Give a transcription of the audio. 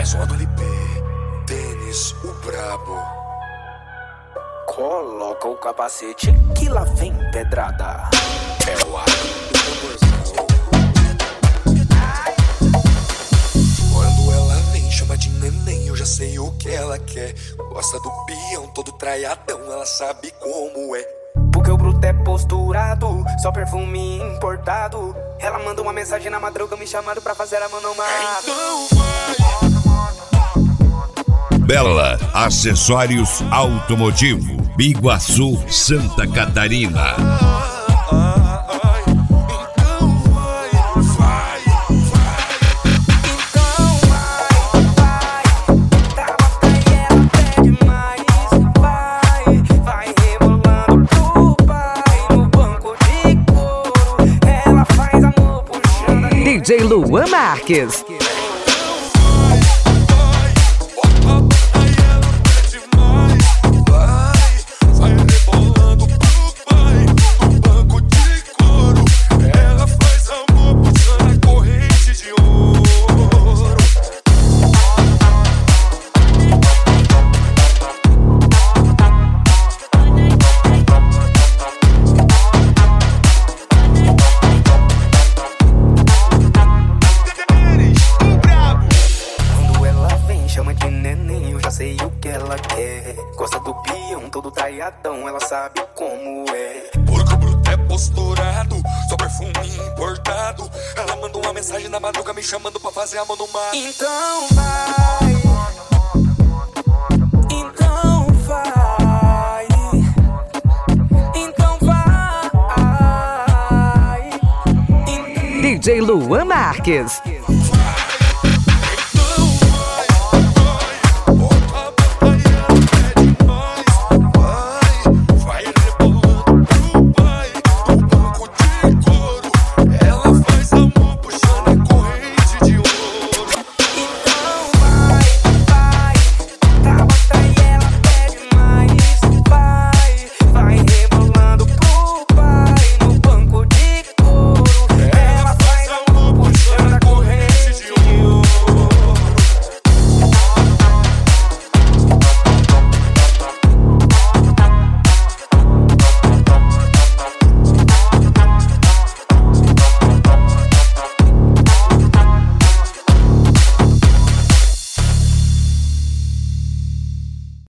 Mais uma do LP, Denis, o brabo. Coloca o capacete que lá vem pedrada. É o ar do tamborzão. Quando ela vem, chama de neném, eu já sei o que ela quer. Gosta do peão, todo traiadão, ela sabe como é. Porque o bruto é posturado, só perfume importado. Ela manda uma mensagem na madruga me chamando pra fazer a manomada. Então vai. Bela Acessórios Automotivo, Biguaçu, Santa Catarina. DJ Luan Marques. Sei o que ela quer. Gosta do peão, todo traiadão, ela sabe como é. Porque o bruto é posturado, só perfume importado. Ela manda uma mensagem na madruga me chamando pra fazer a mão no mar. Então vai. Então vai. Então vai. DJ Luan Marques.